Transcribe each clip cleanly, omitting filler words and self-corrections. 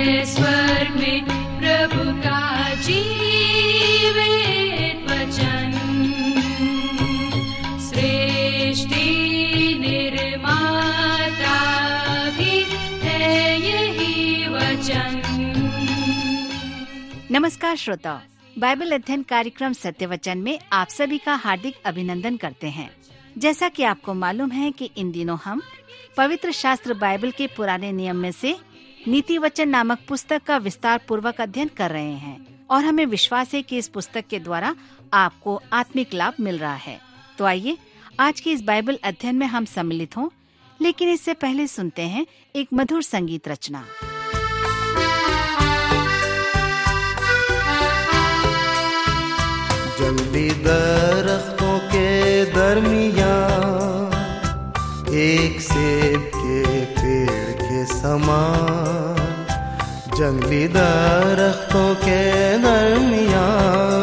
है स्वर्ग में प्रभु का जीवित वचन। सृष्टि निर्माता भी है यही वचन। नमस्कार श्रोताओ, बाइबल अध्ययन कार्यक्रम सत्य वचन में आप सभी का हार्दिक अभिनंदन करते हैं। जैसा कि आपको मालूम है कि इन दिनों हम पवित्र शास्त्र बाइबल के पुराने नियम में से नीति वचन नामक पुस्तक का विस्तार पूर्वक अध्ययन कर रहे हैं और हमें विश्वास है कि इस पुस्तक के द्वारा आपको आत्मिक लाभ मिल रहा है। तो आइए आज के इस बाइबल अध्ययन में हम सम्मिलित हों, लेकिन इससे पहले सुनते हैं एक मधुर संगीत रचना। जंगली दरख्तों के दरमियां एक सेब के पेड़ के समान, जंगली दरख्तों के दरमियां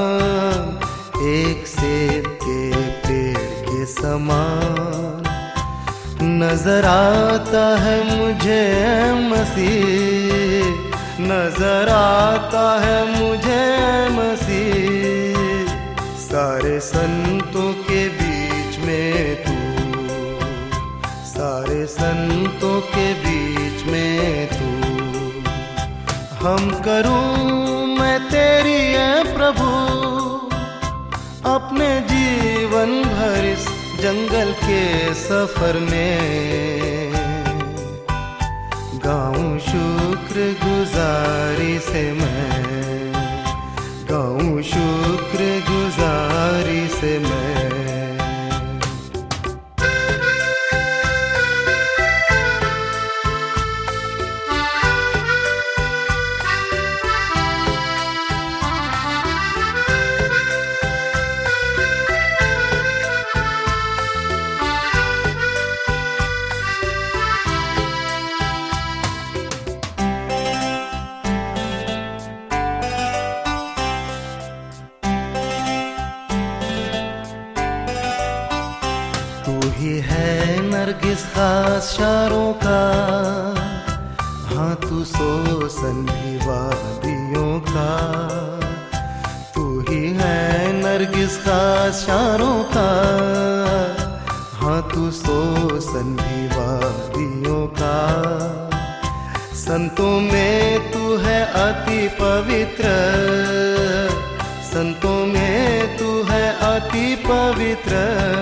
एक सेब के पेड़ के समान नजर आता है मुझे मसीह, नजर आता है मुझे मसीह। सारे संतों के बीच में तू, सारे संतों के बीच में तू, हम करूं मैं तेरी है प्रभु, अपने जीवन भर इस जंगल के सफर में गाऊं शुक्र गुजारी से मैं, गाऊं शुक्र गुजारी से मैं। नरगिस खास शारों का, हाँ तू सोसन भी वादियों का, तू ही है नरगिस खास शारों का, हाँ तू सोसन भी वादियों का। संतों में तू है अति पवित्र, संतों में तू है अति पवित्र,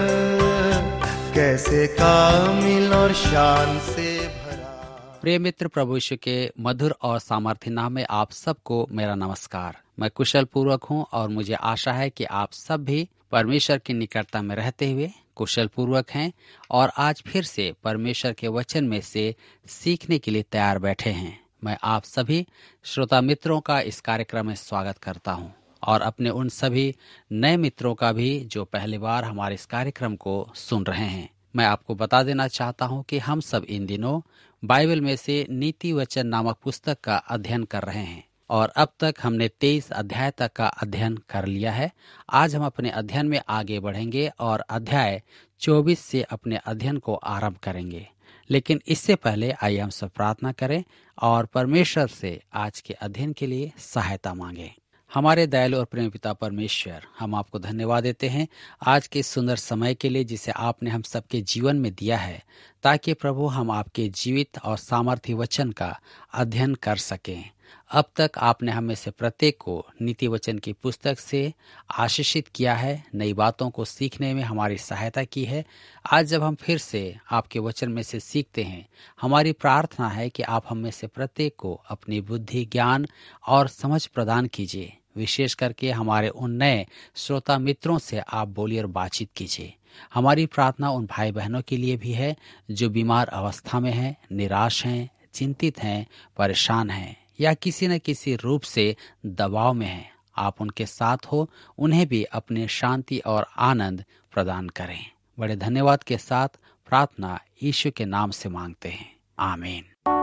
कैसे कामिल और शान से भरा। प्रिय मित्र, प्रभु यीशु के मधुर और सामर्थ्य नाम में आप सबको मेरा नमस्कार। मैं कुशल पूर्वक हूँ और मुझे आशा है कि आप सब भी परमेश्वर की निकटता में रहते हुए कुशल पूर्वक हैं और आज फिर से परमेश्वर के वचन में से सीखने के लिए तैयार बैठे हैं। मैं आप सभी श्रोता मित्रों का इस कार्यक्रम में स्वागत करता हूँ और अपने उन सभी नए मित्रों का भी जो पहली बार हमारे इस कार्यक्रम को सुन रहे हैं। मैं आपको बता देना चाहता हूं कि हम सब इन दिनों बाइबल में से नीति वचन नामक पुस्तक का अध्ययन कर रहे हैं और अब तक हमने 23 अध्याय तक का अध्ययन कर लिया है। आज हम अपने अध्ययन में आगे बढ़ेंगे और अध्याय 24 से अपने अध्ययन को आरंभ करेंगे। लेकिन इससे पहले आइए हम सब प्रार्थना करें और परमेश्वर से आज के अध्ययन के लिए सहायता मांगे। हमारे दयालु और प्रेम पिता परमेश्वर, हम आपको धन्यवाद देते हैं आज के सुंदर समय के लिए जिसे आपने हम सबके जीवन में दिया है, ताकि प्रभु हम आपके जीवित और सामर्थ्य वचन का अध्ययन कर सकें। अब तक आपने हमें से प्रत्येक को नीति वचन की पुस्तक से आशीषित किया है, नई बातों को सीखने में हमारी सहायता की है। आज जब हम फिर से आपके वचन में से सीखते हैं, हमारी प्रार्थना है कि आप हम में से प्रत्येक को अपनी बुद्धि, ज्ञान और समझ प्रदान कीजिए। विशेष करके हमारे उन नए श्रोता मित्रों से आप बोलिए और बातचीत कीजिए। हमारी प्रार्थना उन भाई बहनों के लिए भी है जो बीमार अवस्था में हैं, निराश हैं, चिंतित हैं, परेशान हैं या किसी न किसी रूप से दबाव में हैं। आप उनके साथ हो, उन्हें भी अपने शांति और आनंद प्रदान करें। बड़े धन्यवाद के साथ प्रार्थना यीशु के नाम से मांगते हैं, आमीन।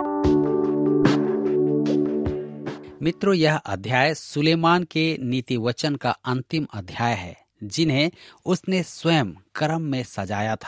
मित्रों, यह अध्याय सुलेमान के नीति वचन का अंतिम अध्याय है, जिन्हें उसने स्वयं कर्म में सजाया था।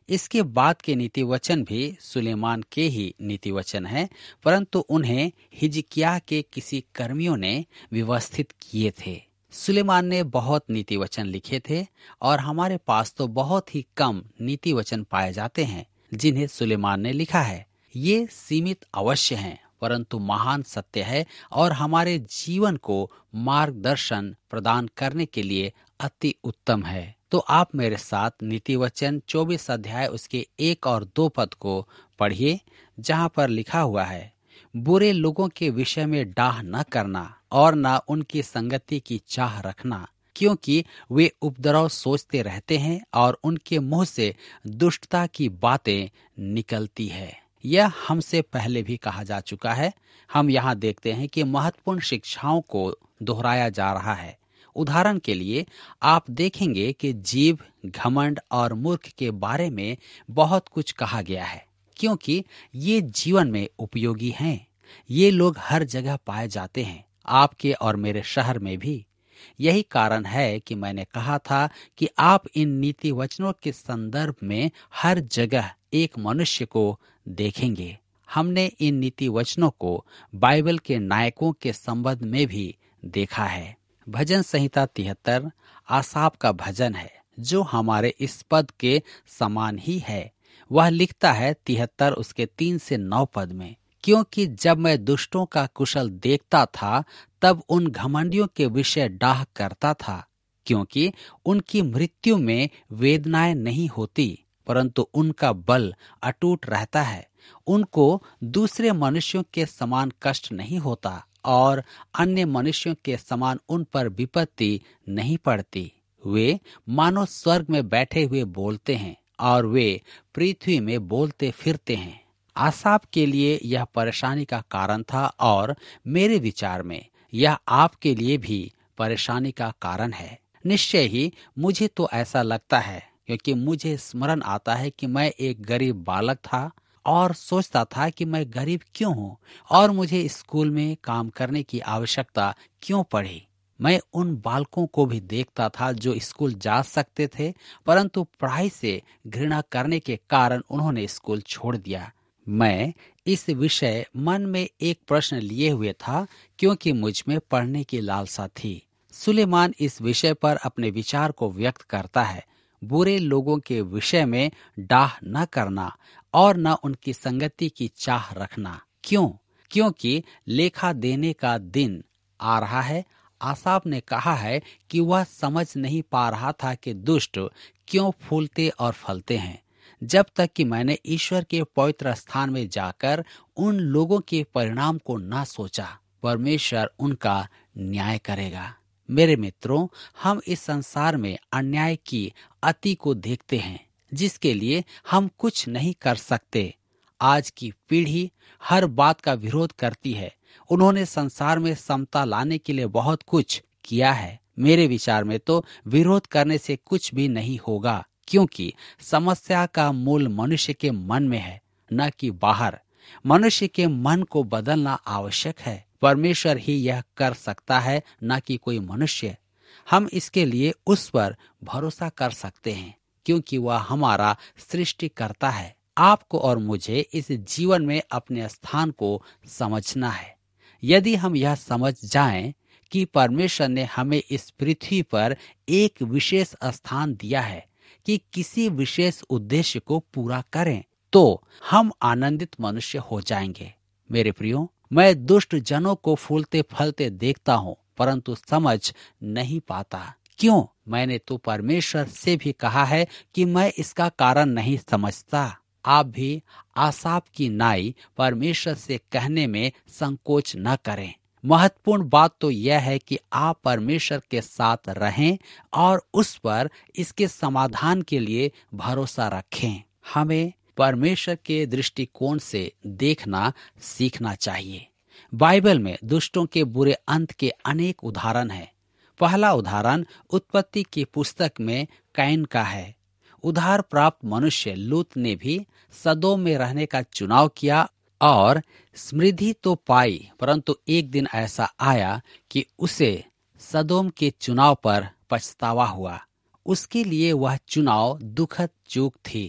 इसके बाद के नीति वचन भी सुलेमान के ही नीति वचन हैं, परंतु उन्हें हिजकिय्याह के किसी कर्मियों ने व्यवस्थित किए थे। सुलेमान ने बहुत नीति वचन लिखे थे और हमारे पास तो बहुत ही कम नीति वचन पाए जाते हैं जिन्हें सुलेमान ने लिखा है। ये सीमित अवश्य हैं, परंतु महान सत्य है और हमारे जीवन को मार्गदर्शन प्रदान करने के लिए अति उत्तम है। तो आप मेरे साथ नीति वचन 24 अध्याय उसके 1 और 2 पद को पढ़िए, जहाँ पर लिखा हुआ है, बुरे लोगों के विषय में डाह न करना और न उनकी संगति की चाह रखना, क्योंकि वे उपद्रव सोचते रहते हैं और उनके मुंह से दुष्टता की बातें निकलती है। यह हमसे पहले भी कहा जा चुका है। हम यहाँ देखते हैं कि महत्वपूर्ण शिक्षाओं को दोहराया जा रहा है। उदाहरण के लिए आप देखेंगे कि जीव, घमंड और मूर्ख के बारे में बहुत कुछ कहा गया है, क्योंकि ये जीवन में उपयोगी हैं। ये लोग हर जगह पाए जाते हैं, आपके और मेरे शहर में भी। यही कारण है कि मैंने कहा था कि आप इन नीति वचनों के संदर्भ में हर जगह एक मनुष्य को देखेंगे। हमने इन नीति वचनों को बाइबल के नायकों के संबंध में भी देखा है। भजन संहिता 73 आसाफ का भजन है, जो हमारे इस पद के समान ही है। वह लिखता है 73 उसके 3 से 9 पद में, क्योंकि जब मैं दुष्टों का कुशल देखता था तब उन घमंडियों के विषय डाह करता था, क्योंकि उनकी मृत्यु में वेदनाएं नहीं होती, परंतु उनका बल अटूट रहता है। उनको दूसरे मनुष्यों के समान कष्ट नहीं होता और अन्य मनुष्यों के समान उन पर विपत्ति नहीं पड़ती। वे मानो स्वर्ग में बैठे हुए बोलते हैं और वे पृथ्वी में बोलते फिरते हैं। आसाफ के लिए यह परेशानी का कारण था और मेरे विचार में यह आपके लिए भी परेशानी का कारण है। निश्चय ही मुझे तो ऐसा लगता है, क्योंकि मुझे स्मरण आता है कि मैं एक गरीब बालक था और सोचता था कि मैं गरीब क्यों हूँ और मुझे स्कूल में काम करने की आवश्यकता क्यों पड़ी। मैं उन बालकों को भी देखता था जो स्कूल जा सकते थे, परंतु पढ़ाई से घृणा करने के कारण उन्होंने स्कूल छोड़ दिया। मैं इस विषय मन में एक प्रश्न लिए हुए था, क्योंकि मुझ में पढ़ने की लालसा थी। सुलेमान इस विषय पर अपने विचार को व्यक्त करता है। बुरे लोगों के विषय में डाह न करना और न उनकी संगति की चाह रखना। क्यों? क्योंकि लेखा देने का दिन आ रहा है। आसाफ ने कहा है कि वह समझ नहीं पा रहा था कि दुष्ट क्यों फूलते और फलते हैं, जब तक कि मैंने ईश्वर के पवित्र स्थान में जाकर उन लोगों के परिणाम को न सोचा। परमेश्वर उनका न्याय करेगा। मेरे मित्रों, हम इस संसार में अन्याय की अति को देखते हैं, जिसके लिए हम कुछ नहीं कर सकते। आज की पीढ़ी हर बात का विरोध करती है। उन्होंने संसार में समता लाने के लिए बहुत कुछ किया है। मेरे विचार में तो विरोध करने से कुछ भी नहीं होगा, क्योंकि समस्या का मूल मनुष्य के मन में है, न कि बाहर। मनुष्य के मन को बदलना आवश्यक है। परमेश्वर ही यह कर सकता है, न कि कोई मनुष्य। हम इसके लिए उस पर भरोसा कर सकते हैं, क्योंकि वह हमारा सृष्टिकर्ता है। आपको और मुझे इस जीवन में अपने स्थान को समझना है। यदि हम यह समझ जाएं कि परमेश्वर ने हमें इस पृथ्वी पर एक विशेष स्थान दिया है कि किसी विशेष उद्देश्य को पूरा करें, तो हम आनंदित मनुष्य हो जाएंगे। मेरे प्रियो, मैं दुष्ट जनों को फूलते फलते देखता हूँ, परंतु समझ नहीं पाता। क्यों? मैंने तो परमेश्वर से भी कहा है कि मैं इसका कारण नहीं समझता। आप भी आसाफ की नाई परमेश्वर से कहने में संकोच न करें। महत्वपूर्ण बात तो यह है कि आप परमेश्वर के साथ रहें और उस पर इसके समाधान के लिए भरोसा रखें। हमें परमेश्वर के दृष्टिकोण से देखना सीखना चाहिए। बाइबल में दुष्टों के बुरे अंत के अनेक उदाहरण हैं। पहला उदाहरण उत्पत्ति की पुस्तक में कैन का है। उद्धार प्राप्त मनुष्य लूत ने भी सदोम में रहने का चुनाव किया और समृद्धि तो पाई, परंतु एक दिन ऐसा आया कि उसे सदोम के चुनाव पर पछतावा हुआ। उसके लिए वह चुनाव दुखद चूक थी।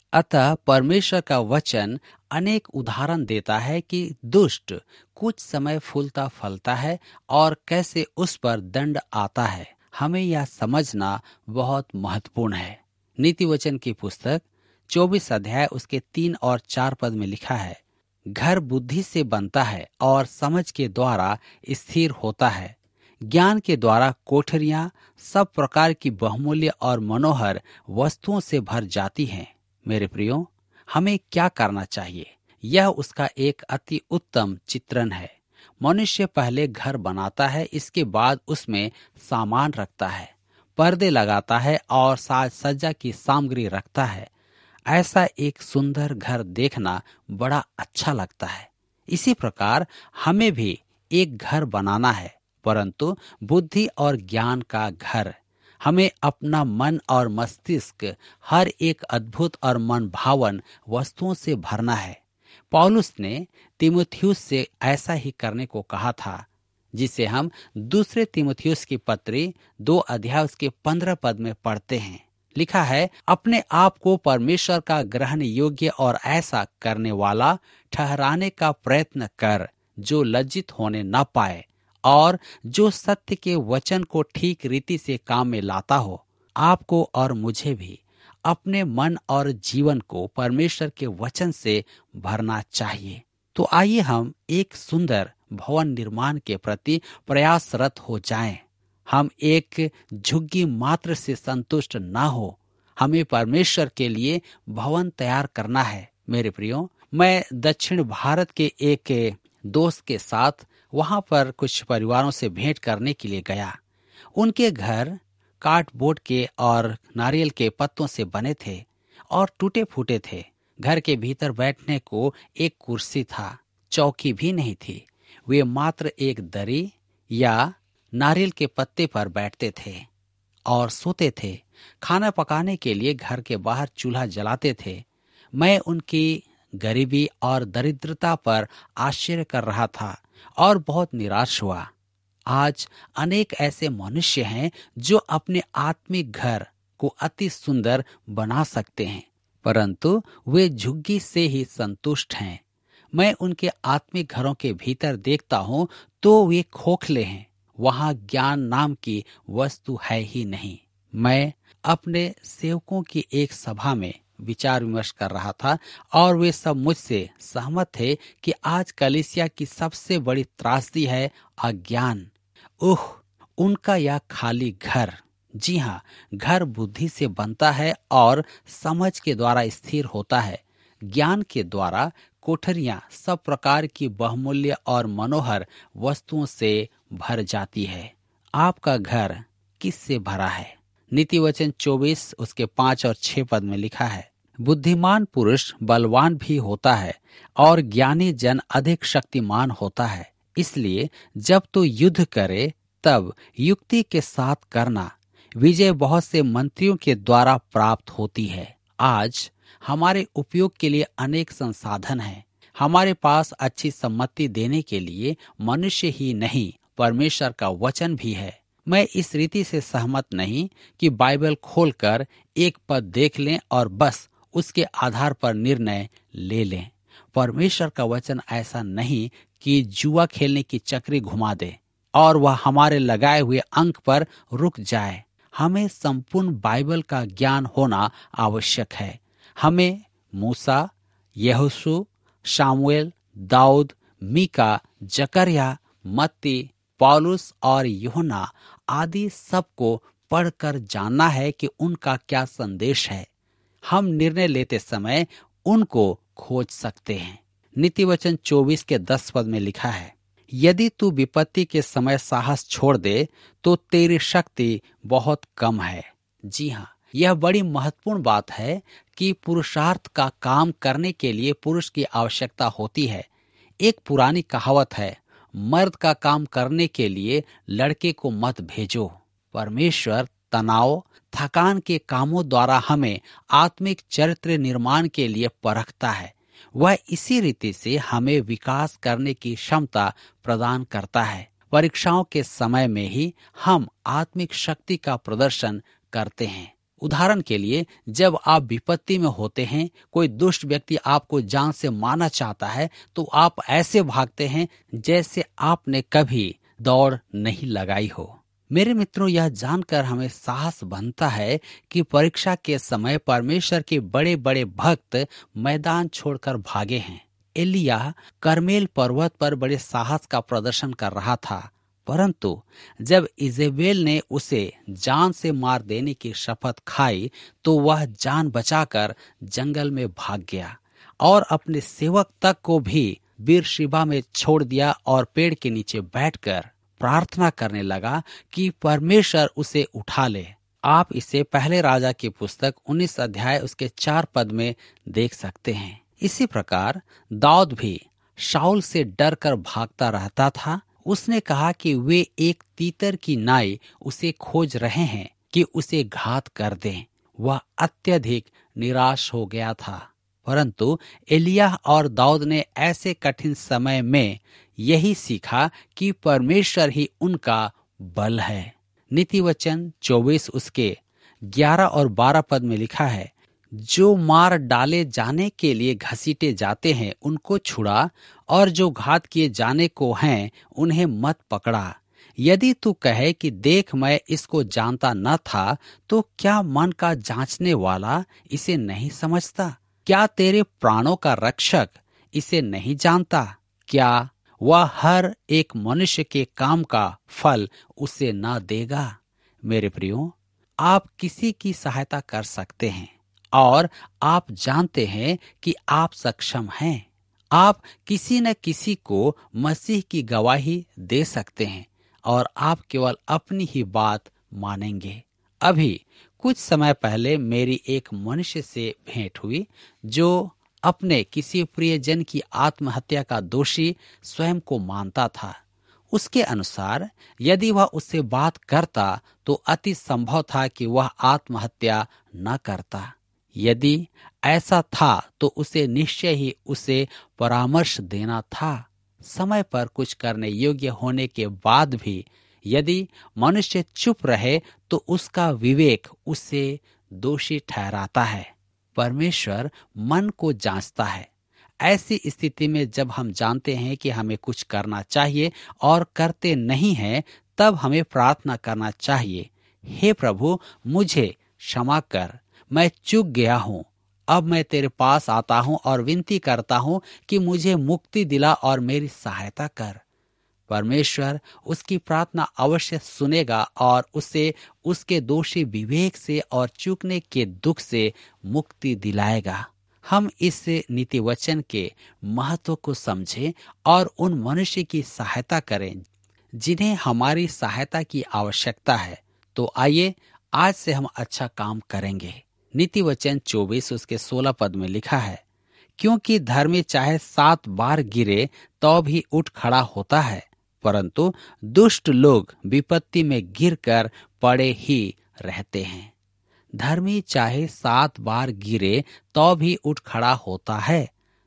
अतः परमेश्वर का वचन अनेक उदाहरण देता है कि दुष्ट कुछ समय फूलता फलता है और कैसे उस पर दंड आता है। हमें यह समझना बहुत महत्वपूर्ण है। नीति वचन की पुस्तक 24 अध्याय उसके 3 और 4 पद में लिखा है, घर बुद्धि से बनता है और समझ के द्वारा स्थिर होता है। ज्ञान के द्वारा कोठरियां सब प्रकार की बहुमूल्य और मनोहर वस्तुओं से भर जाती हैं। मेरे प्रियो, हमें क्या करना चाहिए? यह उसका एक अति उत्तम चित्रण है। मनुष्य पहले घर बनाता है, इसके बाद उसमें सामान रखता है, पर्दे लगाता है और साज सज्जा की सामग्री रखता है। ऐसा एक सुंदर घर देखना बड़ा अच्छा लगता है। इसी प्रकार हमें भी एक घर बनाना है, परंतु बुद्धि और ज्ञान का घर। हमें अपना मन और मस्तिष्क हर एक अद्भुत और मन भावन वस्तुओं से भरना है। पौलुस ने तीमुथियुस से ऐसा ही करने को कहा था, जिसे हम दूसरे तीमुथियुस की पत्री 2 अध्याय उसके 15 पद में पढ़ते हैं। लिखा है, अपने आप को परमेश्वर का ग्रहण योग्य और ऐसा करने वाला ठहराने का प्रयत्न कर, जो लज्जित होने न पाए और जो सत्य के वचन को ठीक रीति से काम में लाता हो। आपको और मुझे भी अपने मन और जीवन को परमेश्वर के वचन से भरना चाहिए। तो आइए हम एक सुंदर भवन निर्माण के प्रति प्रयासरत हो जाएं। हम एक झुग्गी मात्र से संतुष्ट ना हो, हमें परमेश्वर के लिए भवन तैयार करना है। मेरे प्रियो, मैं दक्षिण भारत के एक दोस्त के साथ वहां पर कुछ परिवारों से भेंट करने के लिए गया। उनके घर कार्डबोर्ड के और नारियल के पत्तों से बने थे और टूटे फूटे थे। घर के भीतर बैठने को एक कुर्सी था, चौकी भी नहीं थी। वे मात्र एक दरी या नारियल के पत्ते पर बैठते थे और सोते थे। खाना पकाने के लिए घर के बाहर चूल्हा जलाते थे। मैं उनकी गरीबी और दरिद्रता पर आश्चर्य कर रहा था और बहुत निराश हुआ। आज अनेक ऐसे मनुष्य हैं जो अपने आत्मिक घर को अति सुंदर बना सकते हैं, परंतु वे झुग्गी से ही संतुष्ट हैं। मैं उनके आत्मिक घरों के भीतर देखता हूं तो वे खोखले हैं। वहां ज्ञान नाम की वस्तु है ही नहीं। मैं अपने सेवकों की एक सभा में विचार विमर्श कर रहा था और वे सब मुझसे सहमत थे कि आज कलीसिया की सबसे बड़ी त्रासदी है अज्ञान। उनका यह खाली घर, जी हाँ, घर बुद्धि से बनता है और समझ के द्वारा स्थिर होता है। ज्ञान के द्वारा कोठरियां सब प्रकार की बहुमूल्य और मनोहर वस्तुओं से भर जाती है। आपका घर किससे भरा है? नीति वचन 24 उसके 5 और 6 पद में लिखा है, बुद्धिमान पुरुष बलवान भी होता है और ज्ञानी जन अधिक शक्तिमान होता है। इसलिए जब तू युद्ध करे तब युक्ति के साथ करना। विजय बहुत से मंत्रियों के द्वारा प्राप्त होती है। आज हमारे उपयोग के लिए अनेक संसाधन हैं। हमारे पास अच्छी सम्मति देने के लिए मनुष्य ही नहीं, परमेश्वर का वचन भी है। मैं इस रीति से सहमत नहीं कि बाइबल खोलकर एक पद देख लें और बस उसके आधार पर निर्णय ले लें। परमेश्वर का वचन ऐसा नहीं कि जुआ खेलने की चक्री घुमा दे और वह हमारे लगाए हुए अंक पर रुक जाए। हमें संपूर्ण बाइबल का ज्ञान होना आवश्यक है। हमें मूसा, यहोशू, शामुएल, दाऊद, मीका, जकरिया, मत्ती, पौलुस और यूहन्ना आदि सबको पढ़कर जानना है कि उनका क्या संदेश है। हम निर्णय लेते समय उनको खोज सकते हैं। नीति वचन 24 के 10 पद में लिखा है, यदि तू विपत्ति के समय साहस छोड़ दे तो तेरी शक्ति बहुत कम है। जी हाँ, यह बड़ी महत्वपूर्ण बात है कि पुरुषार्थ का काम करने के लिए पुरुष की आवश्यकता होती है। एक पुरानी कहावत है, मर्द का काम करने के लिए लड़के को मत भेजो। परमेश्वर तनाव, थकान के कामों द्वारा हमें आत्मिक चरित्र निर्माण के लिए परखता है। वह इसी रीति से हमें विकास करने की क्षमता प्रदान करता है। परीक्षाओं के समय में ही हम आत्मिक शक्ति का प्रदर्शन करते हैं। उदाहरण के लिए, जब आप विपत्ति में होते हैं, कोई दुष्ट व्यक्ति आपको जान से मारना चाहता है, तो आप ऐसे भागते हैं जैसे आपने कभी दौड़ नहीं लगाई हो। मेरे मित्रों, यह जानकर हमें साहस बनता है कि परीक्षा के समय परमेश्वर के बड़े बड़े भक्त मैदान छोड़कर भागे हैं। एलिय्याह कर्मेल पर्वत पर बड़े साहस का प्रदर्शन कर रहा था, परंतु जब इजेबेल ने उसे जान से मार देने की शपथ खाई तो वह जान बचाकर जंगल में भाग गया और अपने सेवक तक को भी बीरशिबा में छोड़ दिया और पेड़ के नीचे बैठकर प्रार्थना करने लगा कि परमेश्वर उसे उठा ले। आप इसे पहले राजा की पुस्तक 19 अध्याय उसके 4 पद में देख सकते हैं। इसी प्रकार दाऊद भी शाऊल से डर कर भागता रहता था। उसने कहा कि वे एक तीतर की नाई उसे खोज रहे हैं कि उसे घात कर दें। वह अत्यधिक निराश हो गया था, परंतु एलिय्याह और दाऊद ने ऐसे कठिन समय में यही सीखा कि परमेश्वर ही उनका बल है। नीति वचन 24 उसके 11 और 12 पद में लिखा है, जो मार डाले जाने के लिए घसीटे जाते हैं उनको छुड़ा, और जो घात किए जाने को हैं उन्हें मत पकड़ा। यदि तू कहे कि देख मैं इसको जानता न था, तो क्या मन का जांचने वाला इसे नहीं समझता? क्या तेरे प्राणों का रक्षक इसे नहीं जानता? क्या वह हर एक मनुष्य के काम का फल उसे न देगा? मेरे प्रियो, आप किसी की सहायता कर सकते हैं और आप जानते हैं कि आप सक्षम हैं। आप किसी न किसी को मसीह की गवाही दे सकते हैं और आप केवल अपनी ही बात मानेंगे। अभी कुछ समय पहले मेरी एक मनुष्य से भेंट हुई जो अपने किसी प्रियजन की आत्महत्या का दोषी स्वयं को मानता था। उसके अनुसार यदि वह उससे बात करता तो अति संभव था कि वह आत्महत्या न करता। यदि ऐसा था तो उसे निश्चय ही उसे परामर्श देना था। समय पर कुछ करने योग्य होने के बाद भी यदि मनुष्य चुप रहे तो उसका विवेक उसे दोषी ठहराता है। परमेश्वर मन को जांचता है। ऐसी स्थिति में जब हम जानते हैं कि हमें कुछ करना चाहिए और करते नहीं हैं, तब हमें प्रार्थना करना चाहिए, हे प्रभु मुझे क्षमा कर, मैं चूक गया हूँ। अब मैं तेरे पास आता हूँ और विनती करता हूँ कि मुझे मुक्ति दिला और मेरी सहायता कर। परमेश्वर उसकी प्रार्थना अवश्य सुनेगा और उसे उसके दोषी विवेक से और चूकने के दुख से मुक्ति दिलाएगा। हम इस नीति वचन के महत्व को समझें और उन मनुष्य की सहायता करें जिन्हें हमारी सहायता की आवश्यकता है। तो आइए आज से हम अच्छा काम करेंगे। नीति वचन 24 उसके 16 पद में लिखा है, क्योंकि धर्मी चाहे 7 बार गिरे तो भी उठ खड़ा होता है, परंतु दुष्ट लोग विपत्ति में गिरकर पड़े ही रहते हैं। धर्मी चाहे 7 बार गिरे तो भी उठ खड़ा होता है।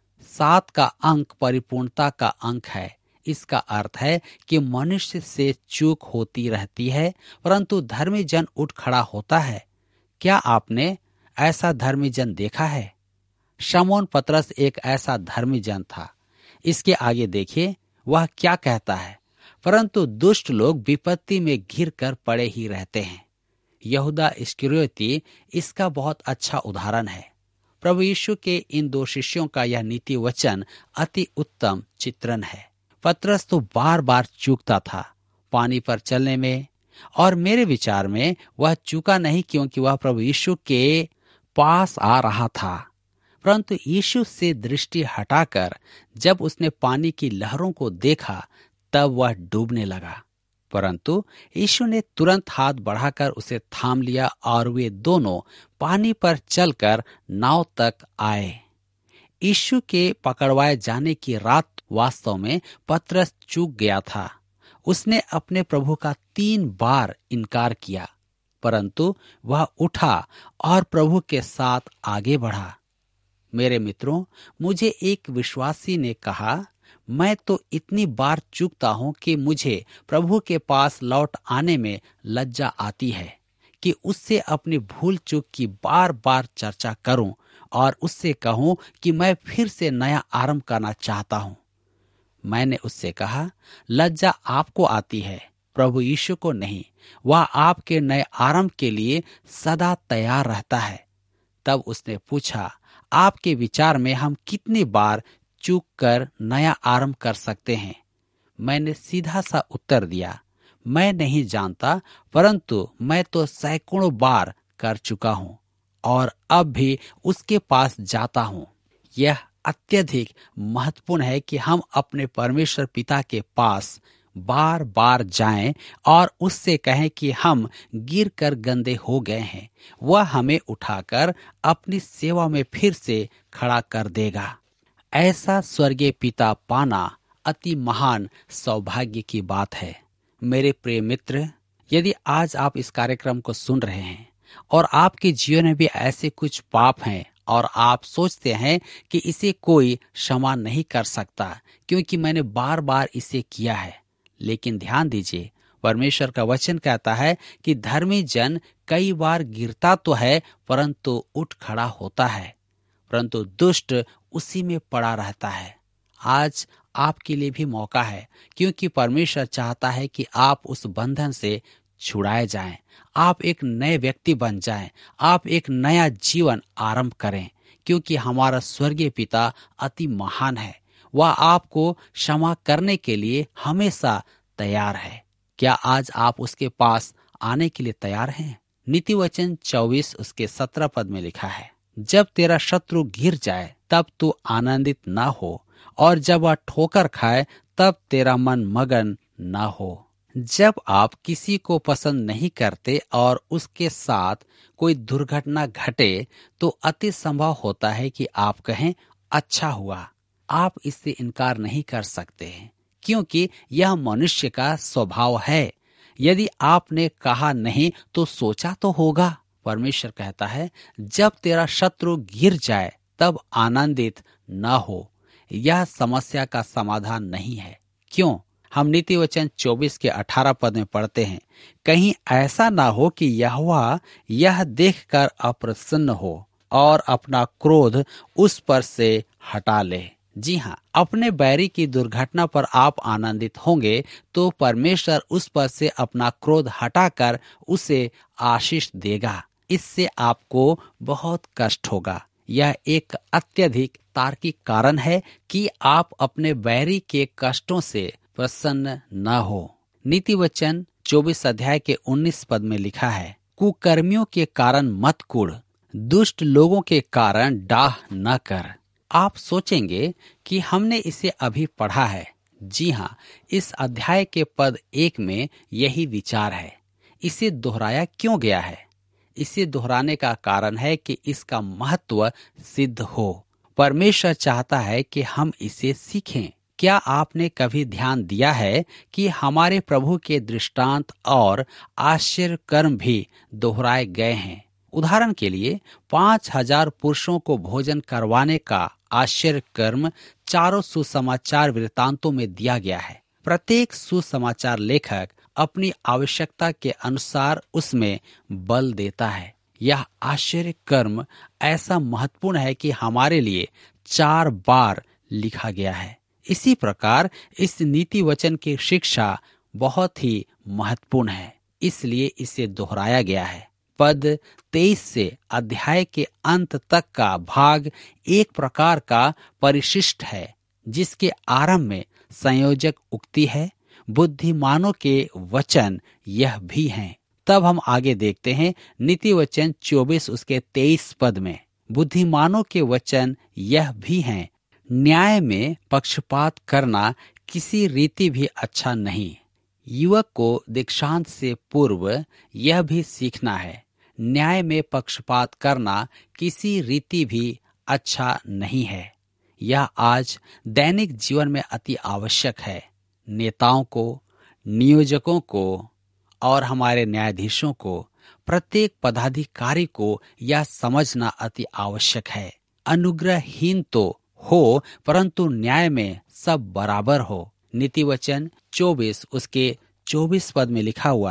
7 का अंक परिपूर्णता का अंक है। इसका अर्थ है कि मनुष्य से चूक होती रहती है, परंतु धर्मी जन उठ खड़ा होता है। क्या आपने ऐसा धर्मी जन देखा है? शमौन पतरस एक ऐसा धर्मी जन था। इसके आगे देखिए वह क्या कहता है, परंतु दुष्ट लोग विपत्ति में घिर कर पड़े ही रहते हैं। यहूदा इस्करियोती इसका बहुत अच्छा उदाहरण है। प्रभु यीशु के इन 2 शिष्यों का यह नीति वचन अति उत्तम चित्रण है। पतरस तो बार बार चूकता था पानी पर चलने में, और मेरे विचार में वह चूका नहीं क्योंकि वह प्रभु यीशु के पास आ रहा था, परंतु यीशु से दृष्टि हटाकर जब उसने पानी की लहरों को देखा तब वह डूबने लगा। परंतु यीशु ने तुरंत हाथ बढ़ाकर उसे थाम लिया और वे दोनों पानी पर चलकर नाव तक आए। यीशु के पकड़वाए जाने की रात वास्तव में पतरस चूक गया था। उसने अपने प्रभु का 3 बार इनकार किया, परंतु वह उठा और प्रभु के साथ आगे बढ़ा। मेरे मित्रों, मुझे एक विश्वासी ने कहा, मैं तो इतनी बार चूकता हूं कि मुझे प्रभु के पास लौट आने में लज्जा आती है। कि उससे अपनी भूल चूक की बार बार चर्चा करूं और उससे कहूं कि मैं फिर से नया आरंभ करना चाहता हूं। मैंने उससे कहा, लज्जा आपको आती है, प्रभु यीशु को नहीं। वह आपके नए आरंभ के लिए सदा तैयार रहता है। तब उसने पूछा, आपके विचार में हम कितनी बार चूक कर नया आरंभ कर सकते हैं? मैंने सीधा सा उत्तर दिया, मैं नहीं जानता, परंतु मैं तो सैकड़ों बार कर चुका हूं और अब भी उसके पास जाता हूं। यह अत्यधिक महत्वपूर्ण है कि हम अपने परमेश्वर पिता के पास बार बार जाएं और उससे कहें कि हम गिर कर गंदे हो गए हैं। वह हमें उठाकर अपनी सेवा में फिर से खड़ा कर देगा। ऐसा स्वर्गीय पिता पाना अति महान सौभाग्य की बात है। मेरे प्रिय मित्र, यदि आज आप इस कार्यक्रम को सुन रहे हैं और आपके जीवन में भी ऐसे कुछ पाप हैं और आप सोचते हैं कि इसे कोई क्षमा नहीं कर सकता क्योंकि मैंने बार बार इसे किया है, लेकिन ध्यान दीजिए, परमेश्वर का वचन कहता है कि धर्मी जन कई बार गिरता तो है परंतु उठ खड़ा होता है, परंतु दुष्ट उसी में पड़ा रहता है। आज आपके लिए भी मौका है, क्योंकि परमेश्वर चाहता है कि आप उस बंधन से छुड़ाए जाएं, आप एक नए व्यक्ति बन जाएं, आप एक नया जीवन आरंभ करें, क्योंकि हमारा स्वर्गीय पिता अति महान है। वह आपको क्षमा करने के लिए हमेशा तैयार है। क्या आज आप उसके पास आने के लिए तैयार हैं? नीति वचन 24 उसके 17 पद में लिखा है, जब तेरा शत्रु गिर जाए तब तू आनंदित ना हो, और जब वह ठोकर खाए तब तेरा मन मगन ना हो। जब आप किसी को पसंद नहीं करते और उसके साथ कोई दुर्घटना घटे तो अति संभव होता है कि आप कहें, अच्छा हुआ। आप इससे इनकार नहीं कर सकते हैं, क्योंकि यह मनुष्य का स्वभाव है। यदि आपने कहा नहीं तो सोचा तो होगा। परमेश्वर कहता है, जब तेरा शत्रु गिर जाए तब आनंदित न हो। यह समस्या का समाधान नहीं है। क्यों? हम नीति वचन 24 के 18 पद में पढ़ते हैं, कहीं ऐसा ना हो कि यहोवा यह देखकर अप्रसन्न हो और अपना क्रोध उस पर से हटा ले। जी हाँ, अपने बैरी की दुर्घटना पर आप आनंदित होंगे तो परमेश्वर उस पर से अपना क्रोध हटाकर उसे आशीष देगा। इससे आपको बहुत कष्ट होगा। यह एक अत्यधिक तार्किक कारण है कि आप अपने बैरी के कष्टों से प्रसन्न न हो। नीति वचन 24 अध्याय के 19 पद में लिखा है, कुकर्मियों के कारण मत कुढ़, दुष्ट लोगों के कारण डाह न कर। आप सोचेंगे कि हमने इसे अभी पढ़ा है। जी हाँ, इस अध्याय के पद 1 में यही विचार है। इसे दोहराया क्यों गया है? इसे दोहराने का कारण है कि इसका महत्व सिद्ध हो। परमेश्वर चाहता है कि हम इसे सीखें। क्या आपने कभी ध्यान दिया है कि हमारे प्रभु के दृष्टांत और आश्चर्य कर्म भी दोहराए गए हैं? उदाहरण के लिए 5000 पुरुषों को भोजन करवाने का आश्चर्य कर्म चारों सुसमाचार वृत्तांतों में दिया गया है। प्रत्येक सुसमाचार लेखक अपनी आवश्यकता के अनुसार उसमें बल देता है। यह आश्चर्य कर्म ऐसा महत्वपूर्ण है कि हमारे लिए 4 बार लिखा गया है। इसी प्रकार इस नीति वचन की शिक्षा बहुत ही महत्वपूर्ण है, इसलिए इसे दोहराया गया है। पद 23 से अध्याय के अंत तक का भाग एक प्रकार का परिशिष्ट है, जिसके आरंभ में संयोजक उक्ति है, बुद्धिमानों के वचन यह भी हैं। तब हम आगे देखते हैं नीति वचन 24 उसके 23 पद में, बुद्धिमानों के वचन यह भी हैं, न्याय में पक्षपात करना किसी रीति भी अच्छा नहीं। युवक को दीक्षांत से पूर्व यह भी सीखना है, न्याय में पक्षपात करना किसी रीति भी अच्छा नहीं है। यह आज दैनिक जीवन में अति आवश्यक है। नेताओं को, नियोजकों को और हमारे न्यायाधीशों को, प्रत्येक पदाधिकारी को यह समझना अति आवश्यक है। अनुग्रहहीन तो हो, परंतु न्याय में सब बराबर हो। नीति वचन 24 उसके 24 पद में लिखा हुआ है,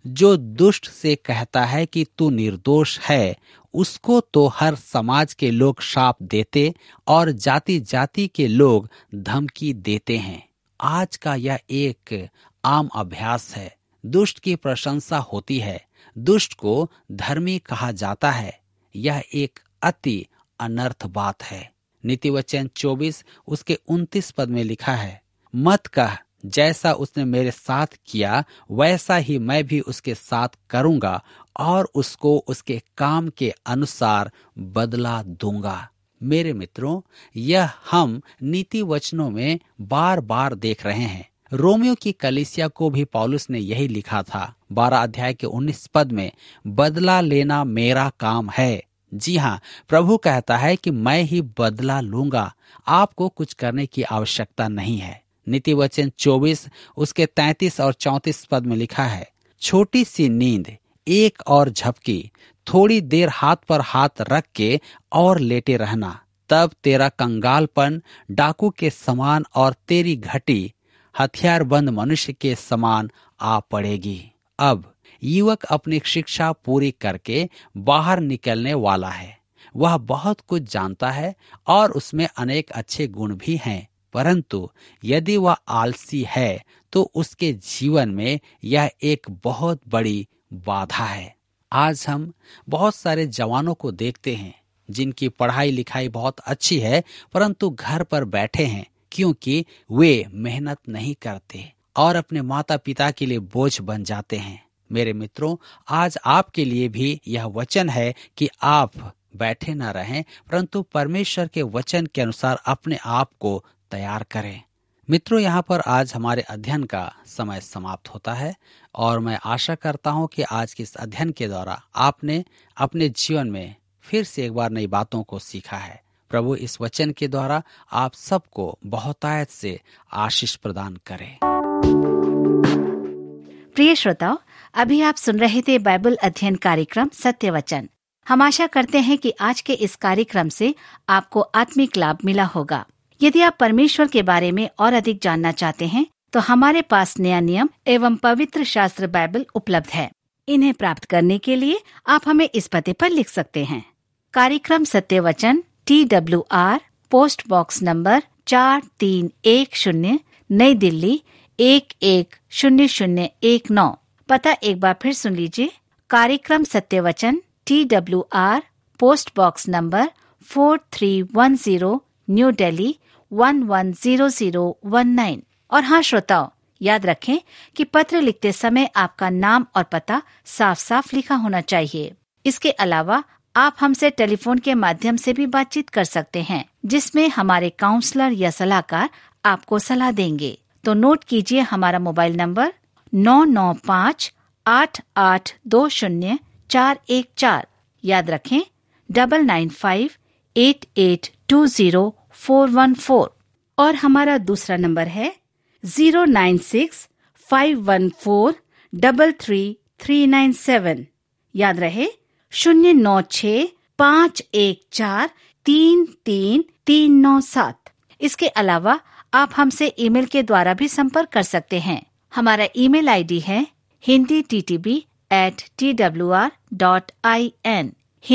जो दुष्ट से कहता है कि तू निर्दोष है, उसको तो हर समाज के लोग शाप देते और जाति जाति के लोग धमकी देते हैं। आज का यह एक आम अभ्यास है। दुष्ट की प्रशंसा होती है, दुष्ट को धर्मी कहा जाता है। यह एक अति अनर्थ बात है। नीति वचन 24 उसके 29 पद में लिखा है, मत कह जैसा उसने मेरे साथ किया वैसा ही मैं भी उसके साथ करूंगा और उसको उसके काम के अनुसार बदला दूंगा। मेरे मित्रों, यह हम नीति वचनों में बार बार देख रहे हैं। रोमियो की कलीसिया को भी पौलुस ने यही लिखा था। 12 अध्याय के 19 पद में, बदला लेना मेरा काम है। जी हाँ, प्रभु कहता है कि मैं ही बदला लूंगा, आपको कुछ करने की आवश्यकता नहीं है। नीति वचन 24 उसके 33 और 34 पद में लिखा है, छोटी सी नींद, एक और झपकी, थोड़ी देर हाथ पर हाथ रख के और लेटे रहना, तब तेरा कंगालपन डाकू के समान और तेरी घटी हथियारबंद मनुष्य के समान आ पड़ेगी। अब युवक अपनी शिक्षा पूरी करके बाहर निकलने वाला है। वह बहुत कुछ जानता है और उसमें अनेक अच्छे गुण भी हैं, परंतु यदि वह आलसी है तो उसके जीवन में यह एक बहुत बड़ी बाधा है। आज हम बहुत सारे जवानों को देखते हैं जिनकी पढ़ाई लिखाई बहुत अच्छी है, परंतु घर पर बैठे हैं क्योंकि वे मेहनत नहीं करते और अपने माता पिता के लिए बोझ बन जाते हैं। मेरे मित्रों, आज आपके लिए भी यह वचन है कि आप बैठे न रहें, परंतु परमेश्वर के वचन के अनुसार अपने आप को तैयार करें। मित्रों, यहाँ पर आज हमारे अध्ययन का समय समाप्त होता है और मैं आशा करता हूँ कि आज के इस अध्ययन के द्वारा आपने अपने जीवन में फिर से एक बार नई बातों को सीखा है। प्रभु इस वचन के द्वारा आप सबको बहुतायत से आशीष प्रदान करे। प्रिय श्रोताओ, अभी आप सुन रहे थे बाइबल अध्ययन कार्यक्रम सत्य वचन। हम आशा करते हैं कि आज के इस कार्यक्रम से आपको आत्मिक लाभ मिला होगा। यदि आप परमेश्वर के बारे में और अधिक जानना चाहते हैं तो हमारे पास नया नियम एवं पवित्र शास्त्र बाइबल उपलब्ध है। इन्हें प्राप्त करने के लिए आप हमें इस पते पर लिख सकते हैं। कार्यक्रम सत्य वचन, TWR, पोस्ट बॉक्स नंबर 4310, नई दिल्ली 110019। पता एक बार फिर सुन लीजिए। कार्यक्रम सत्य वचन, TWR, post box number 4310, new Delhi 110019। और हाँ श्रोताओ, याद रखें कि पत्र लिखते समय आपका नाम और पता साफ साफ लिखा होना चाहिए। इसके अलावा आप हमसे टेलीफोन के माध्यम से भी बातचीत कर सकते हैं, जिसमें हमारे काउंसलर या सलाहकार आपको सलाह देंगे। तो नोट कीजिए हमारा मोबाइल नंबर 9958820414। याद रखें 9958820414। और हमारा दूसरा नंबर है 09651433397। याद रहे 09651433397। इसके अलावा आप हमसे ईमेल के द्वारा भी संपर्क कर सकते हैं। हमारा ईमेल आईडी है hinditb@twr.in,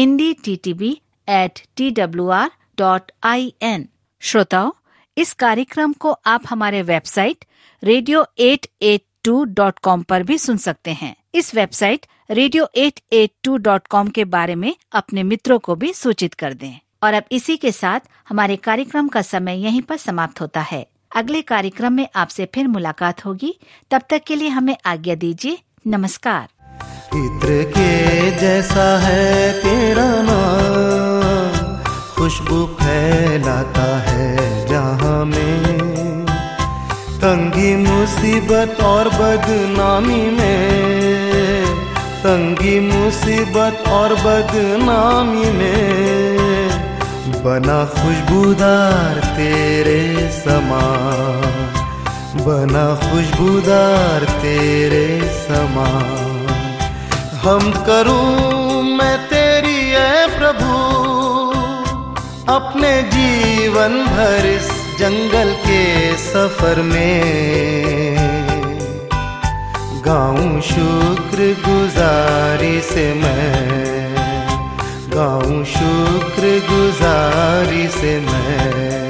hinditb@twr.in। श्रोताओ, इस कार्यक्रम को आप हमारे वेबसाइट radio882.com पर भी सुन सकते हैं। इस वेबसाइट radio882.com के बारे में अपने मित्रों को भी सूचित कर दें। और अब इसी के साथ हमारे कार्यक्रम का समय यहीं पर समाप्त होता है। अगले कार्यक्रम में आपसे फिर मुलाकात होगी। तब तक के लिए हमें आज्ञा दीजिए। नमस्कार। इत्र के जैसा है तेरा नाम, खुशबू फैलाता है जहाँ में। तंगी मुसीबत और बदनामी में, तंगी मुसीबत और बदनामी में, बना खुशबूदार तेरे समान, बना खुशबूदार तेरे समान। हम करूं मैं तेरी है प्रभु, अपने जीवन भर इस जंगल के सफर में। गाऊं शुक्र गुजारी से मैं, गाऊं शुक्र गुजारी से मैं।